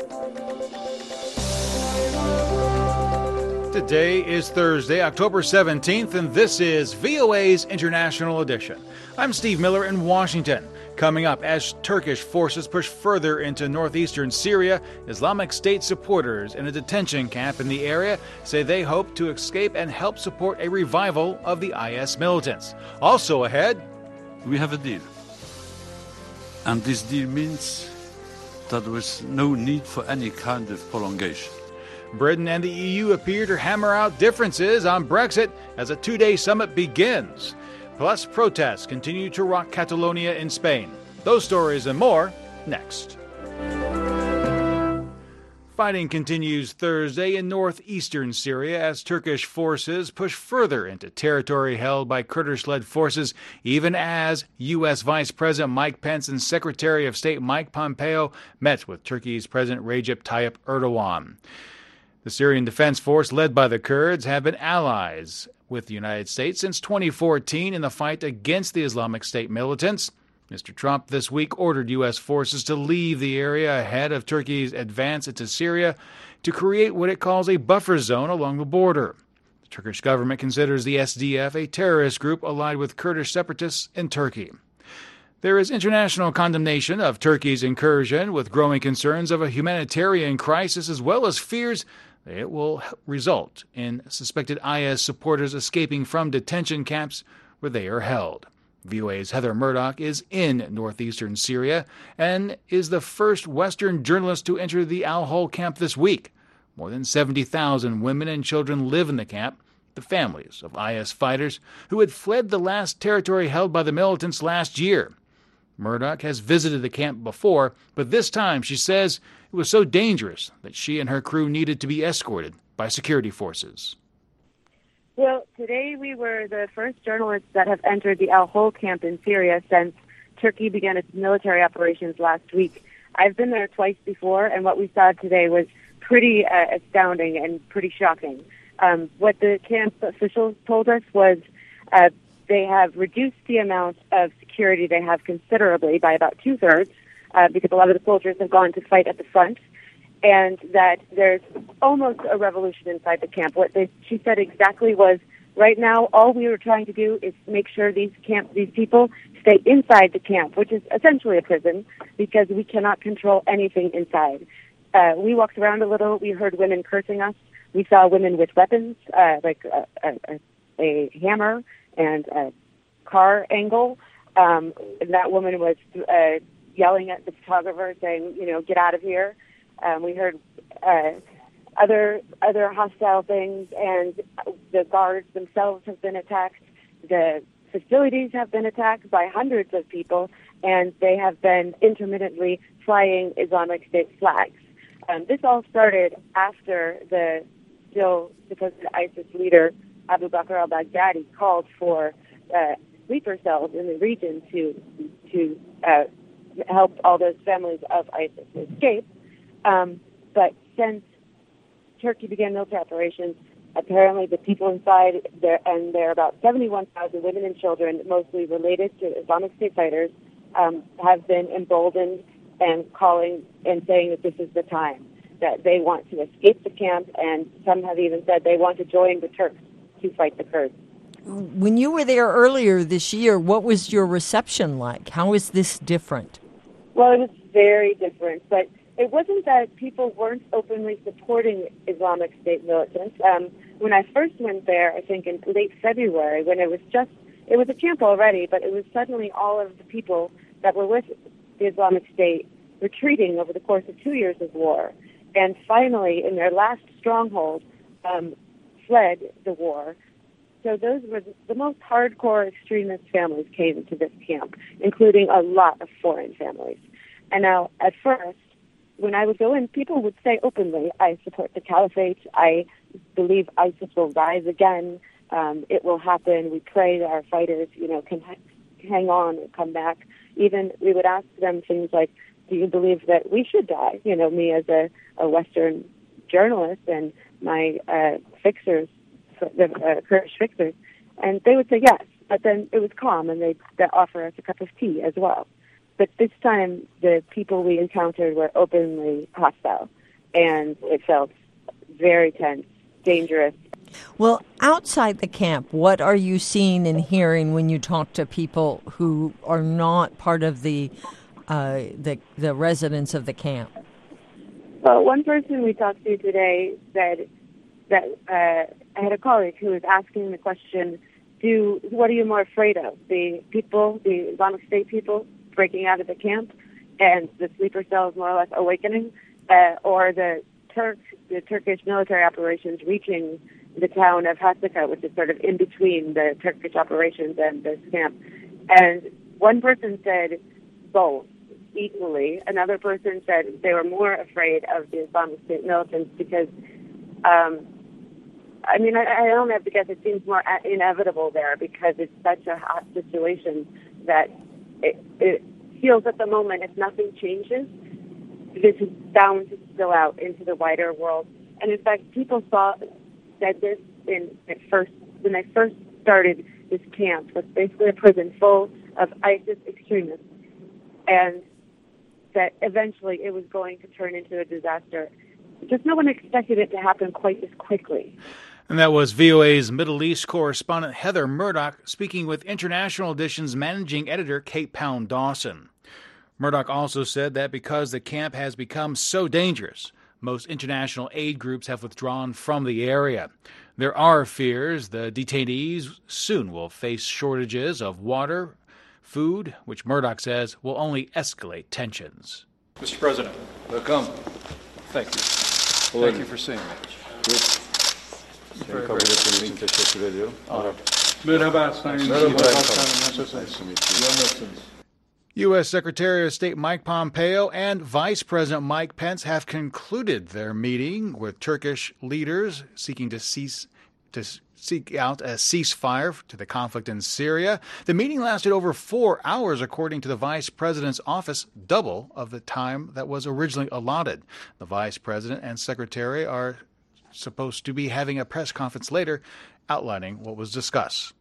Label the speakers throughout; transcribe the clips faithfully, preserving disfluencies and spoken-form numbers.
Speaker 1: Today is Thursday, October seventeenth, and this is V O A's International Edition. I'm Steve Miller in Washington. Coming up, as Turkish forces push further into northeastern Syria, Islamic State supporters in a detention camp in the area say they hope to escape and help support a revival of the I S militants. Also ahead,
Speaker 2: we have a deal. And this deal means that there is no need for any kind of prolongation.
Speaker 1: Britain and the E U appear to hammer out differences on Brexit as a two-day summit begins. Plus, protests continue to rock Catalonia in Spain. Those stories and more next. Fighting continues Thursday in northeastern Syria as Turkish forces push further into territory held by Kurdish-led forces, even as U S. Vice President Mike Pence and Secretary of State Mike Pompeo met with Turkey's President Recep Tayyip Erdogan. The Syrian Defense Force, led by the Kurds, have been allies with the United States since twenty fourteen in the fight against the Islamic State militants. Mister Trump this week ordered U S forces to leave the area ahead of Turkey's advance into Syria to create what it calls a buffer zone along the border. The Turkish government considers the S D F a terrorist group allied with Kurdish separatists in Turkey. There is international condemnation of Turkey's incursion, with growing concerns of a humanitarian crisis as well as fears that it will result in suspected I S supporters escaping from detention camps where they are held. V O A's Heather Murdoch is in northeastern Syria and is the first Western journalist to enter the Al-Hol camp this week. More than seventy thousand women and children live in the camp, the families of I S fighters who had fled the last territory held by the militants last year. Murdoch has visited the camp before, but this time she says it was so dangerous that she and her crew needed to be escorted by security forces.
Speaker 3: Well, today we were the first journalists that have entered the Al-Hol camp in Syria since Turkey began its military operations last week. I've been there twice before, and what we saw today was pretty uh, astounding and pretty shocking. Um, what the camp officials told us was uh, they have reduced the amount of security they have considerably by about two-thirds uh, because a lot of the soldiers have gone to fight at the front, and that there's almost a revolution inside the camp. What they, she said exactly was, right now, all we were trying to do is make sure these camp, these people stay inside the camp, which is essentially a prison, because we cannot control anything inside. Uh, we walked around a little. We heard women cursing us. We saw women with weapons, uh, like a, a, a hammer and a car angle. Um, and that woman was uh, yelling at the photographer, saying, you know, get out of here. Um, we heard uh, other other hostile things, and the guards themselves have been attacked. The facilities have been attacked by hundreds of people, and they have been intermittently flying Islamic State flags. Um, this all started after the still supposed ISIS leader Abu Bakr al-Baghdadi called for uh, sleeper cells in the region to to uh, help all those families of ISIS escape. Um, but since Turkey began military operations, apparently the people inside there, and there are about seventy-one thousand women and children, mostly related to Islamic State fighters, um, have been emboldened and calling and saying that this is the time, that they want to escape the camp, and some have even said they want to join the Turks to fight the Kurds.
Speaker 4: When you were there earlier this year, what was your reception like? How is this different?
Speaker 3: Well, it was very different, but it wasn't that people weren't openly supporting Islamic State militants. Um, when I first went there, I think in late February, when it was just, it was a camp already, but it was suddenly all of the people that were with the Islamic State retreating over the course of two years of war. And finally, in their last stronghold, um, fled the war. So those were the most hardcore extremist families came to this camp, including a lot of foreign families. And now, at first, when I would go in, people would say openly, I support the caliphate, I believe ISIS will rise again, um, it will happen, we pray that our fighters, you know, can ha- hang on and come back. Even we would ask them things like, do you believe that we should die? You know, me as a, a Western journalist and my uh, fixers, the uh, Kurdish fixers, and they would say yes, but then it was calm, and they'd, they'd offer us a cup of tea as well. but this time the people we encountered were openly hostile, and it felt very tense, dangerous.
Speaker 4: Well, outside the camp, what are you seeing and hearing when you talk to people who are not part of the uh, the, the residents of the camp?
Speaker 3: Well, one person we talked to today said that uh, I had a colleague who was asking the question, "Do what are you more afraid of? The people, the Islamic State people breaking out of the camp, and the sleeper cells more or less awakening, uh, or the Turk, the Turkish military operations reaching the town of Hasaka, which is sort of in between the Turkish operations and this camp?" And one person said both equally. Another person said they were more afraid of the Islamic State militants because, um, I mean, I, I don't have to guess, it seems more inevitable there because it's such a hot situation that it, it feels at the moment if nothing changes, this is bound to spill out into the wider world. And in fact, people saw said this in at first when they first started this camp was basically a prison full of ISIS extremists, and that eventually it was going to turn into a disaster. Just no one expected it to happen quite this quickly.
Speaker 1: And that was V O A's Middle East correspondent Heather Murdoch speaking with International Edition's managing editor Kate Pound Dawson. Murdoch also said that because the camp has become so dangerous, most international aid groups have withdrawn from the area. There are fears the detainees soon will face shortages of water, food, which Murdoch says will only escalate tensions.
Speaker 5: Mister President.
Speaker 6: Welcome.
Speaker 5: Thank you. Thank you for seeing me.
Speaker 6: Seni kabul ettiğiniz için teşekkür ediyorum.
Speaker 5: Merhaba Sayın
Speaker 6: Başkanım. Nasılsınız?
Speaker 1: U S. Secretary of State Mike Pompeo and Vice President Mike Pence have concluded their meeting with Turkish leaders seeking to cease to seek out a ceasefire to the conflict in Syria. The meeting lasted over four hours, according to the Vice President's office, double of the time that was originally allotted. The Vice President and Secretary are supposed to be having a press conference later outlining what was discussed.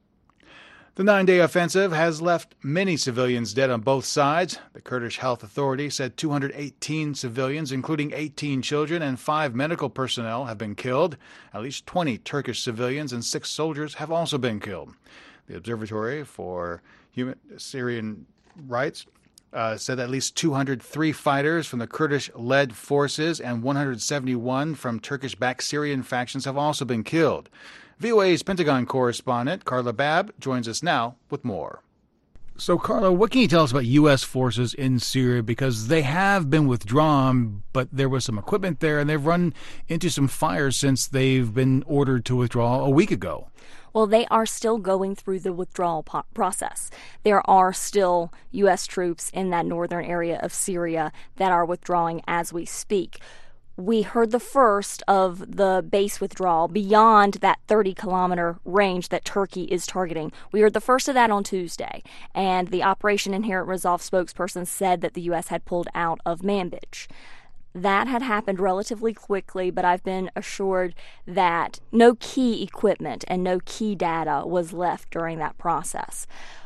Speaker 1: The nine-day offensive has left many civilians dead on both sides. The Kurdish Health Authority said two hundred eighteen civilians, including eighteen children and five medical personnel, have been killed. At least twenty Turkish civilians and six soldiers have also been killed. The Observatory for Human Syrian Rights uh, said at least two hundred three fighters from the Kurdish-led forces and one hundred seventy-one from Turkish-backed Syrian factions have also been killed. V O A's Pentagon correspondent Carla Babb joins us now with more. So, Carla, what can you tell us about U S forces in Syria? Because they have been withdrawn, but there was some equipment there, and they've run into some fires since they've been ordered to withdraw a week ago.
Speaker 7: Well, they are still going through the withdrawal po- process. There are still U S troops in that northern area of Syria that are withdrawing as we speak. We heard the first of the base withdrawal beyond that thirty-kilometer range that Turkey is targeting. We heard the first of that on Tuesday, and the Operation Inherent Resolve spokesperson said that the U S had pulled out of Manbij. That had happened relatively quickly, but I've been assured that no key equipment and no key data was left during that process.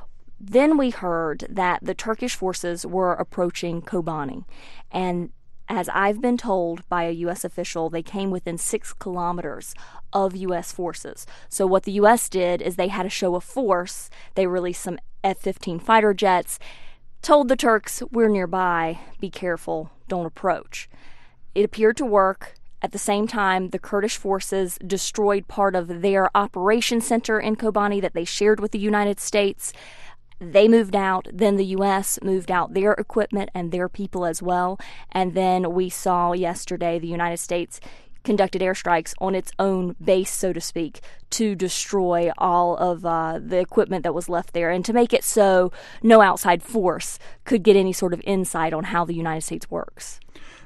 Speaker 7: Then we heard that the Turkish forces were approaching Kobani, and as I've been told by a U S official, they came within six kilometers of U S forces. So what the U S did is they had a show of force. They released some F fifteen fighter jets, told the Turks, we're nearby, be careful, don't approach. It appeared to work. At the same time, the Kurdish forces destroyed part of their operations center in Kobani that they shared with the United States. They moved out, then the U S moved out their equipment and their people as well. And then we saw yesterday the United States conducted airstrikes on its own base, so to speak, to destroy all of uh, the equipment that was left there and to make it so no outside force could get any sort of insight on how the United States works.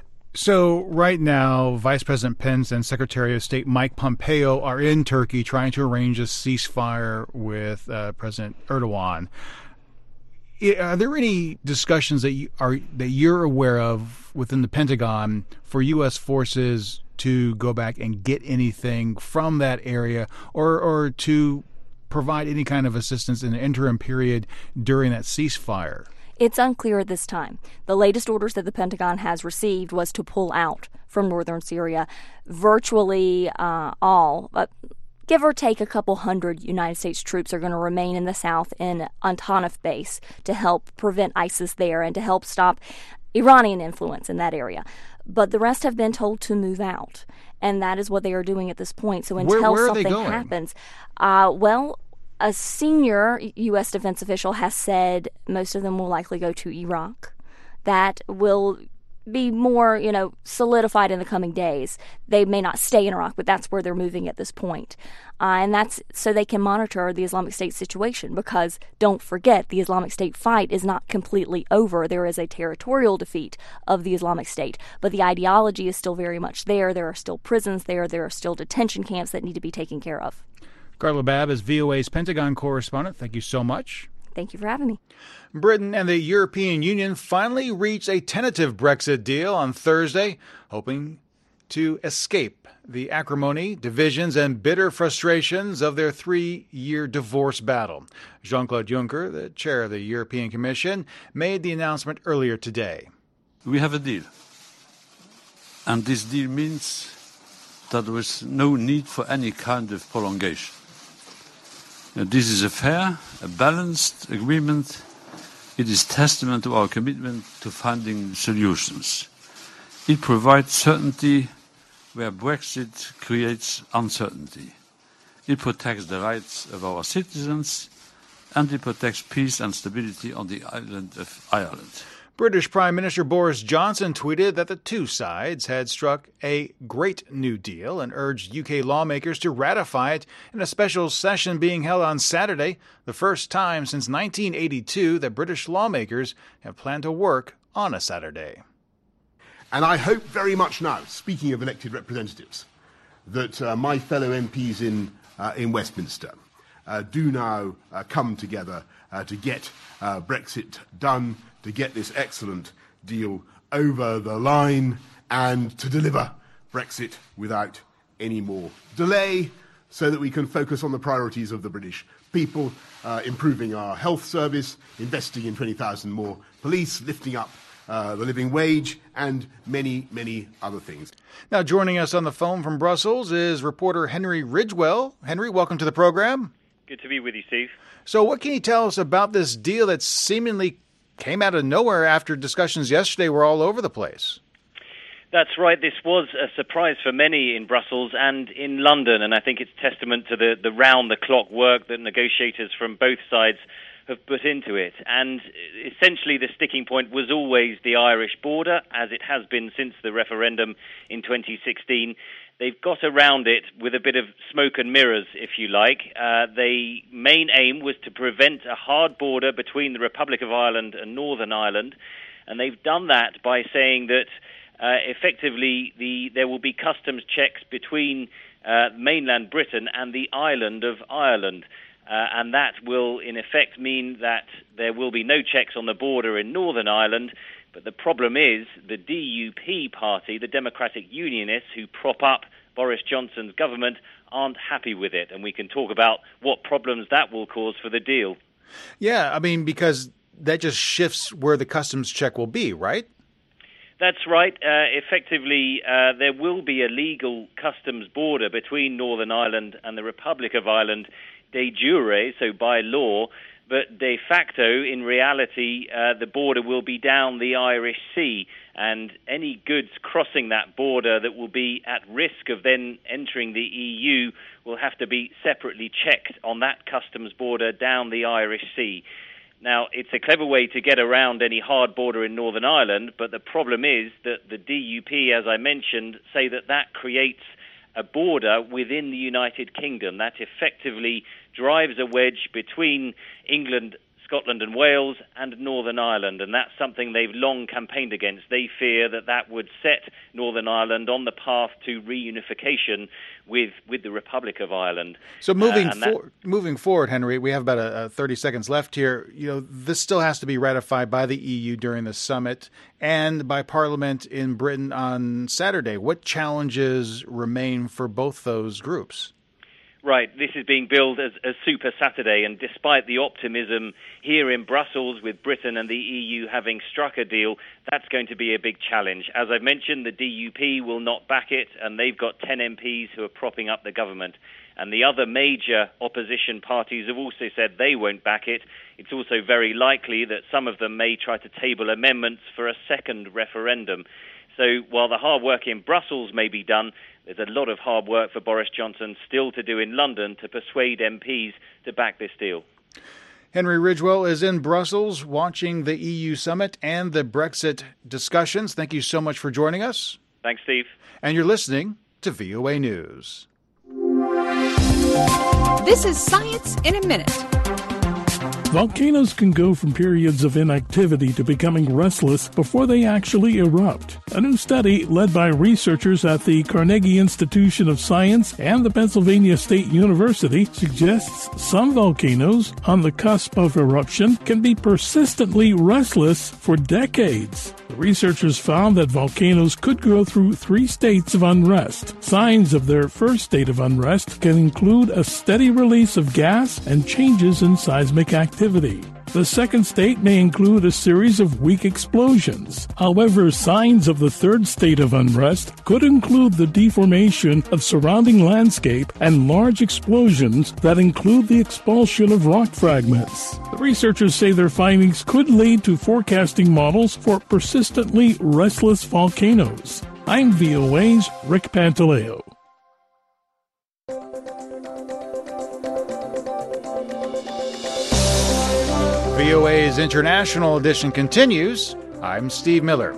Speaker 1: So right now, Vice President Pence and Secretary of State Mike Pompeo are in Turkey trying to arrange a ceasefire with uh, President Erdogan. Are there any discussions that you are that you're aware of within the Pentagon for U S forces to go back and get anything from that area, or or to provide any kind of assistance in the interim period during that ceasefire?
Speaker 7: It's unclear at this time. The latest orders that the Pentagon has received was to pull out from northern Syria. Virtually uh, all, uh, give or take a couple hundred United States troops are going to remain in the south in Antonov base to help prevent ISIS there and to help stop Iranian influence in that area. But the rest have been told to move out, and that is what they are doing at this point. So until
Speaker 1: where, where
Speaker 7: something happens, uh, well, a senior U S defense official has said most of them will likely go to Iraq. That will be more, you know, solidified in the coming days. They may not stay in Iraq, but that's where they're moving at this point. Uh, and that's so they can monitor the Islamic State situation, because don't forget, the Islamic State fight is not completely over. There is a territorial defeat of the Islamic State, but the ideology is still very much there. There are still prisons there. There are still detention camps that need to be taken care of.
Speaker 1: Carla Babb is V O A's Pentagon correspondent. Thank you so much.
Speaker 7: Thank you for having me.
Speaker 1: Britain and the European Union finally reached a tentative Brexit deal on Thursday, hoping to escape the acrimony, divisions, and bitter frustrations of their three-year divorce battle. Jean-Claude Juncker, the chair of the European Commission, made the announcement earlier today.
Speaker 2: We have a deal. And this deal means that there is no need for any kind of prolongation. Now, this is a fair, a balanced agreement. It is testament to our commitment to finding solutions. It provides certainty where Brexit creates uncertainty. It protects the rights of our citizens, and it protects peace and stability on the island of Ireland.
Speaker 1: British Prime Minister Boris Johnson tweeted that the two sides had struck a great new deal and urged U K lawmakers to ratify it in a special session being held on Saturday, the first time since nineteen eighty-two that British lawmakers have planned to work on a Saturday.
Speaker 8: And I hope very much now, speaking of elected representatives, that uh, my fellow M Ps in, uh, in Westminster uh, do now uh, come together uh, to get uh, Brexit done, to get this excellent deal over the line, and to deliver Brexit without any more delay, so that we can focus on the priorities of the British people, uh, improving our health service, investing in twenty thousand more police, lifting up uh, the living wage, and many, many other things.
Speaker 1: Now, joining us on the phone from Brussels is reporter Henry Ridgewell. Henry, welcome to the program.
Speaker 9: Good to be with you, Steve.
Speaker 1: So what can you tell us about this deal that seemingly came out of nowhere after discussions yesterday were all over the place?
Speaker 9: That's right. This was a surprise for many in Brussels and in London, and I think it's testament to the, the round-the-clock work that negotiators from both sides have put into it. And essentially the sticking point was always the Irish border, as it has been since the referendum in twenty sixteen. They've got around it with a bit of smoke and mirrors, if you like. Uh, the main aim was to prevent a hard border between the Republic of Ireland and Northern Ireland, and they've done that by saying that uh, effectively the there will be customs checks between uh, mainland Britain and the island of Ireland. Uh, and that will, in effect, mean that there will be no checks on the border in Northern Ireland. But the problem is the D U P party, the Democratic Unionists, who prop up Boris Johnson's government, aren't happy with it. And we can talk about what problems that will cause for the deal.
Speaker 1: Yeah, I mean, because that just shifts where the customs check will be, right?
Speaker 9: That's right. Uh, effectively, uh, there will be a legal customs border between Northern Ireland and the Republic of Ireland de jure, so by law, but de facto, in reality, uh, the border will be down the Irish Sea, and any goods crossing that border that will be at risk of then entering the E U will have to be separately checked on that customs border down the Irish Sea. Now, it's a clever way to get around any hard border in Northern Ireland, but the problem is that the D U P, as I mentioned, say that that creates a border within the United Kingdom that effectively drives a wedge between England, Scotland and Wales and Northern Ireland, and that's something they've long campaigned against. They fear that that would set Northern Ireland on the path to reunification with with the Republic of Ireland.
Speaker 1: So moving
Speaker 9: uh, that-
Speaker 1: for, moving forward, Henry, we have about a, a thirty seconds left here. You know, this still has to be ratified by the E U during the summit and by Parliament in Britain on Saturday. What challenges remain for both those groups?
Speaker 9: Right, this is being billed as a Super Saturday, and despite the optimism here in Brussels with Britain and the E U having struck a deal, that's going to be a big challenge. As I've mentioned, the D U P will not back it, and they've got ten M Ps who are propping up the government. And the other major opposition parties have also said they won't back it. It's also very likely that some of them may try to table amendments for a second referendum. So while the hard work in Brussels may be done, there's a lot of hard work for Boris Johnson still to do in London to persuade M Ps to back this deal.
Speaker 1: Henry Ridgwell is in Brussels watching the E U summit and the Brexit discussions. Thank you so much for joining us.
Speaker 9: Thanks, Steve.
Speaker 1: And you're listening to V O A News.
Speaker 10: This is Science in a Minute.
Speaker 11: Volcanoes can go from periods of inactivity to becoming restless before they actually erupt. A new study led by researchers at the Carnegie Institution of Science and the Pennsylvania State University suggests some volcanoes on the cusp of eruption can be persistently restless for decades. The researchers found that volcanoes could go through three states of unrest. Signs of their first state of unrest can include a steady release of gas and changes in seismic activity. The second state may include a series of weak explosions. However, signs of the third state of unrest could include the deformation of surrounding landscape and large explosions that include the expulsion of rock fragments. The researchers say their findings could lead to forecasting models for persistently restless volcanoes. I'm V O A's Rick Pantaleo.
Speaker 1: V O A's International Edition continues. I'm Steve Miller.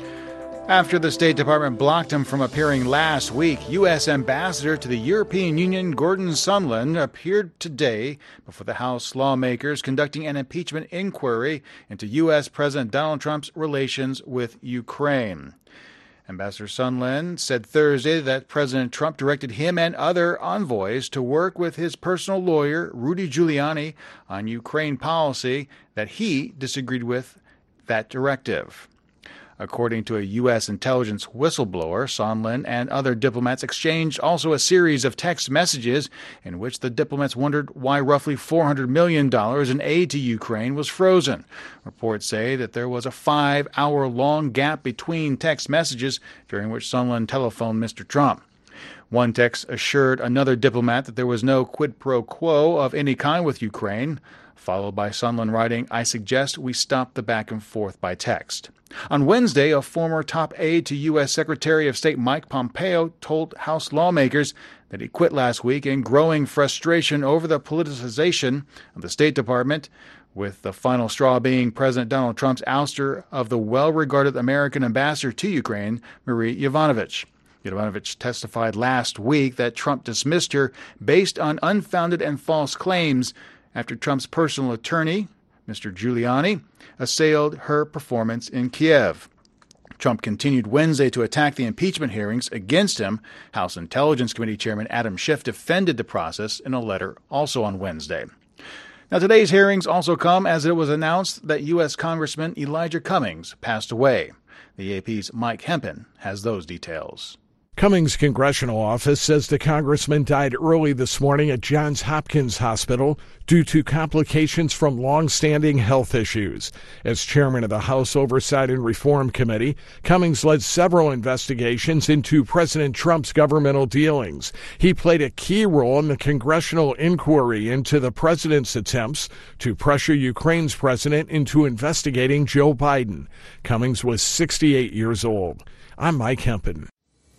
Speaker 1: After the State Department blocked him from appearing last week, U S Ambassador to the European Union Gordon Sondland appeared today before the House lawmakers conducting an impeachment inquiry into U S President Donald Trump's relations with Ukraine. Ambassador Sondland said Thursday that President Trump directed him and other envoys to work with his personal lawyer, Rudy Giuliani, on Ukraine policy that he disagreed with that directive. According to a U S intelligence whistleblower, Sondland and other diplomats exchanged also a series of text messages in which the diplomats wondered why roughly four hundred million dollars in aid to Ukraine was frozen. Reports say that there was a five-hour-long gap between text messages during which Sondland telephoned Mister Trump. One text assured another diplomat that there was no quid pro quo of any kind with Ukraine, followed by Sondland writing, "I suggest we stop the back and forth by text." On Wednesday, a former top aide to U S Secretary of State Mike Pompeo told House lawmakers that he quit last week in growing frustration over the politicization of the State Department, with the final straw being President Donald Trump's ouster of the well-regarded American ambassador to Ukraine, Marie Yovanovitch. Yovanovitch testified last week that Trump dismissed her based on unfounded and false claims after Trump's personal attorney, Mister Giuliani, assailed her performance in Kiev. Trump continued Wednesday to attack the impeachment hearings against him. House Intelligence Committee Chairman Adam Schiff defended the process in a letter also on Wednesday. Now, today's hearings also come as it was announced that U S Congressman Elijah Cummings passed away. The A P's Mike Hempen has those details.
Speaker 12: Cummings' congressional office says the congressman died early this morning at Johns Hopkins Hospital due to complications from long-standing health issues. As chairman of the House Oversight and Reform Committee, Cummings led several investigations into President Trump's governmental dealings. He played a key role in the congressional inquiry into the president's attempts to pressure Ukraine's president into investigating Joe Biden. Cummings was sixty-eight years old. I'm Mike Hempen.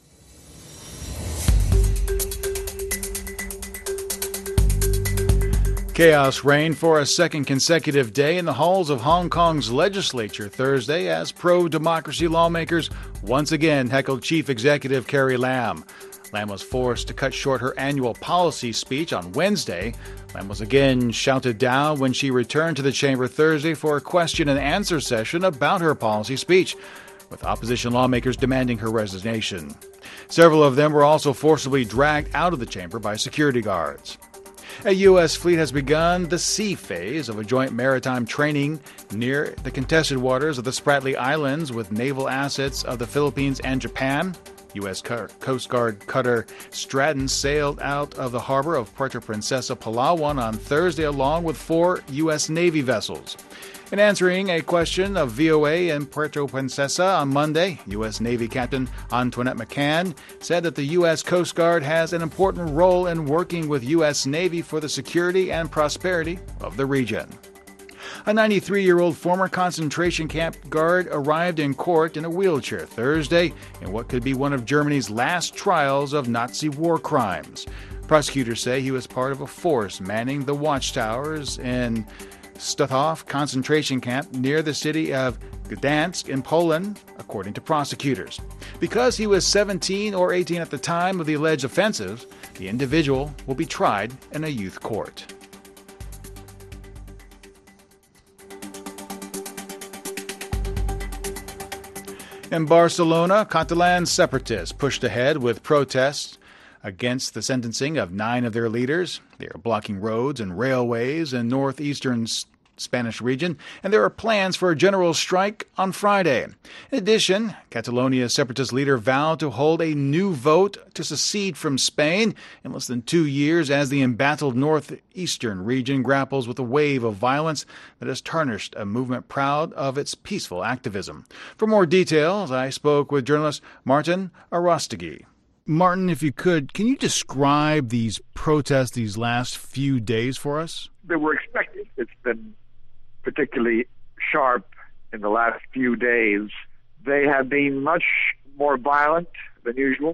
Speaker 1: Chaos reigned for a second consecutive day in the halls of Hong Kong's legislature Thursday as pro-democracy lawmakers once again heckled Chief Executive Carrie Lam. Lam was forced to cut short her annual policy speech on Wednesday. Lam was again shouted down when she returned to the chamber Thursday for a question and answer session about her policy speech, with opposition lawmakers demanding her resignation. Several of them were also forcibly dragged out of the chamber by security guards. A U S fleet has begun the sea phase of a joint maritime training near the contested waters of the Spratly Islands with naval assets of the Philippines and Japan. U S. Coast Guard cutter Stratton sailed out of the harbor of Puerto Princesa, Palawan on Thursday along with four U S. Navy vessels. In answering a question of V O A in Puerto Princesa on Monday, U S. Navy Captain Antoinette McCann said that the U S. Coast Guard has an important role in working with U S. Navy for the security and prosperity of the region. A ninety-three-year-old former concentration camp guard arrived in court in a wheelchair Thursday in what could be one of Germany's last trials of Nazi war crimes. Prosecutors say he was part of a force manning the watchtowers in Stutthof concentration camp near the city of Gdansk in Poland, according to prosecutors. Because he was seventeen or eighteen at the time of the alleged offensive, the individual will be tried in a youth court. In Barcelona, Catalan separatists pushed ahead with protests against the sentencing of nine of their leaders. They are blocking roads and railways in northeastern Spanish region, and there are plans for a general strike on Friday. In addition, Catalonia's separatist leader vowed to hold a new vote to secede from Spain in less than two years as the embattled northeastern region grapples with a wave of violence that has tarnished a movement proud of its peaceful activism. For more details, I spoke with journalist Martin Arostegui. Martin, if you could, can you describe these protests these last few days for us?
Speaker 13: They were expected. It's been particularly sharp in the last few days. They have been much more violent than usual.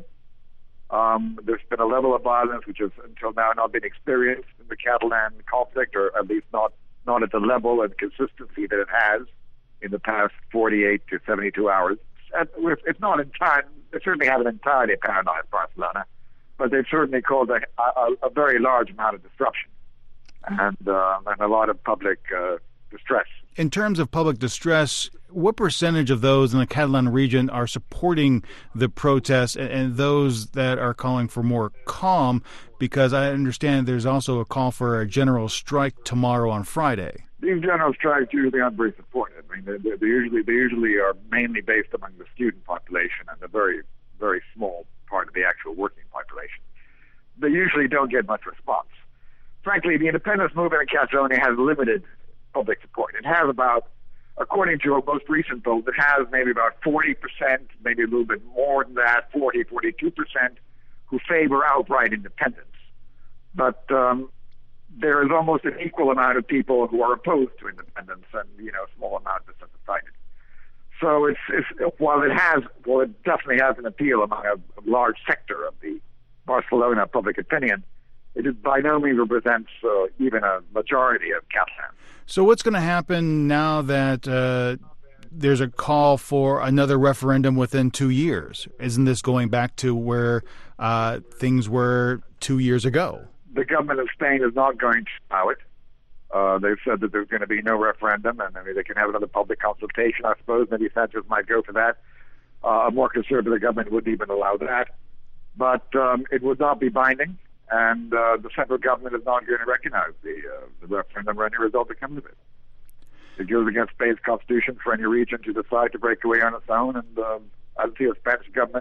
Speaker 13: Um, there's been a level of violence which has until now not been experienced in the Catalan conflict, or at least not, not at the level and consistency that it has in the past forty-eight to seventy-two hours. It's not entirely, they certainly haven't entirely paralyzed Barcelona, but they've certainly caused a, a, a very large amount of disruption and, uh, and a lot of public uh, distress.
Speaker 1: In terms of public distress, what percentage of those in the Catalan region are supporting the protests and, and those that are calling for more calm? Because I understand there's also a call for a general strike tomorrow on Friday.
Speaker 13: These general strikes usually aren't very supported. I mean, they, they usually they usually are mainly based among the student population and a very, very small part of the actual working population. They usually don't get much response. Frankly, the independence movement in Catalonia has limited public support. It has about, according to a most recent poll, it has maybe about forty percent, maybe a little bit more than that, forty, forty-two percent, who favor outright independence. But um, there is almost an equal amount of people who are opposed to independence, and you know, a small amount that's undecided. So it's, it's while it has, well, it definitely has an appeal among a, a large sector of the Barcelona public opinion. It is by no means represents uh, even a majority of Catalans.
Speaker 1: So what's going to happen now that uh, there's a call for another referendum within two years? Isn't this going back to where uh, things were two years ago?
Speaker 13: The government of Spain is not going to allow it. Uh, they've said that there's going to be no referendum, and maybe they can have another public consultation, I suppose. Maybe Sanchez might go for that. Uh, a more conservative government wouldn't even allow that. But um, it would not be binding, and uh, the central government is not going to recognize the, uh, the referendum or any result that comes of it. It goes against Spain's constitution for any region to decide to break away on its own, and uh, I don't see a Spanish government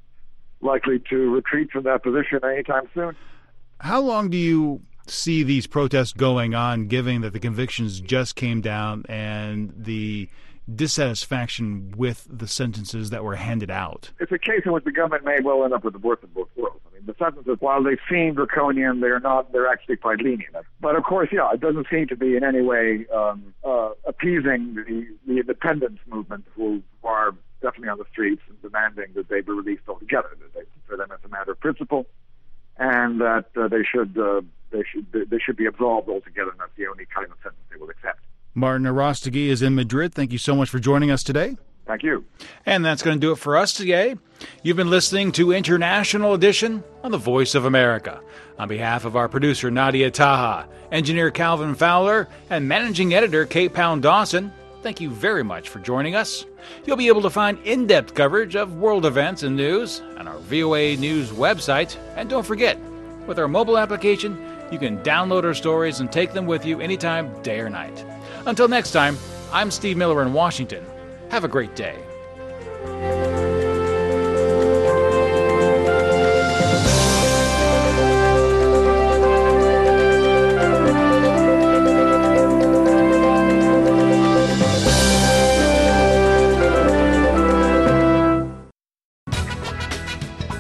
Speaker 13: likely to retreat from that position anytime soon.
Speaker 1: How long do you see these protests going on, given that the convictions just came down and the dissatisfaction with the sentences that were handed out?
Speaker 13: It's a case in which the government may well end up with the worst of both worlds. I mean, the sentences, while they seem draconian, they're not. They're actually quite lenient. But of course, yeah, it doesn't seem to be in any way um, uh, appeasing the, the independence movement, who are definitely on the streets and demanding that they be released altogether. That they, for them, it's a matter of principle, and that uh, they should uh, they should they should be absolved altogether, and that's the only kind of sentence they will accept.
Speaker 1: Martin Arostegui is in Madrid. Thank you so much for joining us today.
Speaker 13: Thank you.
Speaker 1: And that's going to do it for us today. You've been listening to International Edition on the Voice of America. On behalf of our producer, Nadia Taha, engineer Calvin Fowler, and managing editor Kate Pound-Dawson, thank you very much for joining us. You'll be able to find in-depth coverage of world events and news on our V O A News website. And don't forget, with our mobile application, you can download our stories and take them with you anytime, day or night. Until next time, I'm Steve Miller in Washington. Have a great day.